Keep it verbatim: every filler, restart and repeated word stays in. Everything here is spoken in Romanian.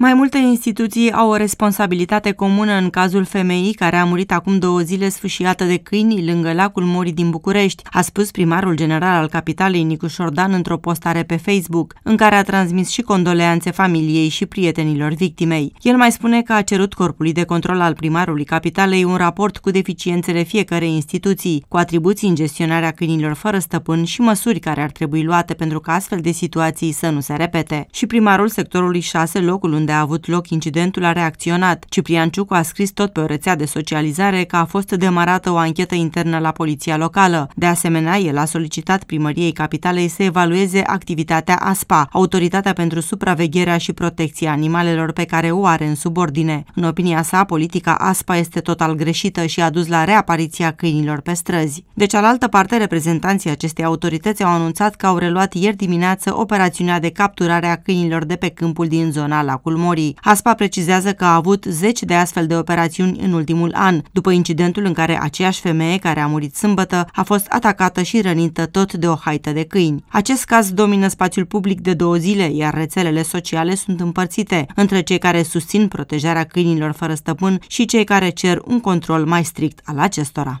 Mai multe instituții au o responsabilitate comună în cazul femeii care a murit acum două zile sfâșiată de câini lângă lacul Morii din București, a spus primarul general al capitalei Nicu Șordan într-o postare pe Facebook, în care a transmis și condoleanțe familiei și prietenilor victimei. El mai spune că a cerut corpului de control al primarului capitalei un raport cu deficiențele fiecărei instituții, cu atribuții în gestionarea câinilor fără stăpân și măsuri care ar trebui luate pentru ca astfel de situații să nu se repete. Și primarul sectorului șase, locul unde a avut loc incidentul, a reacționat. Ciprian Ciucu a scris tot pe o rețea de socializare că a fost demarată o anchetă internă la poliția locală. De asemenea, el a solicitat primăriei capitalei să evalueze activitatea A S P A, Autoritatea pentru Supravegherea și Protecția Animalelor, pe care o are în subordine. În opinia sa, politica A S P A este total greșită și a dus la reapariția câinilor pe străzi. De cealaltă parte, reprezentanții acestei autorități au anunțat că au reluat ieri dimineață operațiunea de capturare a câinilor de pe câmpul din zona lacul Morii. A S P A precizează că a avut zece de astfel de operațiuni în ultimul an, după incidentul în care aceeași femeie care a murit sâmbătă a fost atacată și rănită tot de o haită de câini. Acest caz domină spațiul public de două zile, iar rețelele sociale sunt împărțite între cei care susțin protejarea câinilor fără stăpân și cei care cer un control mai strict al acestora.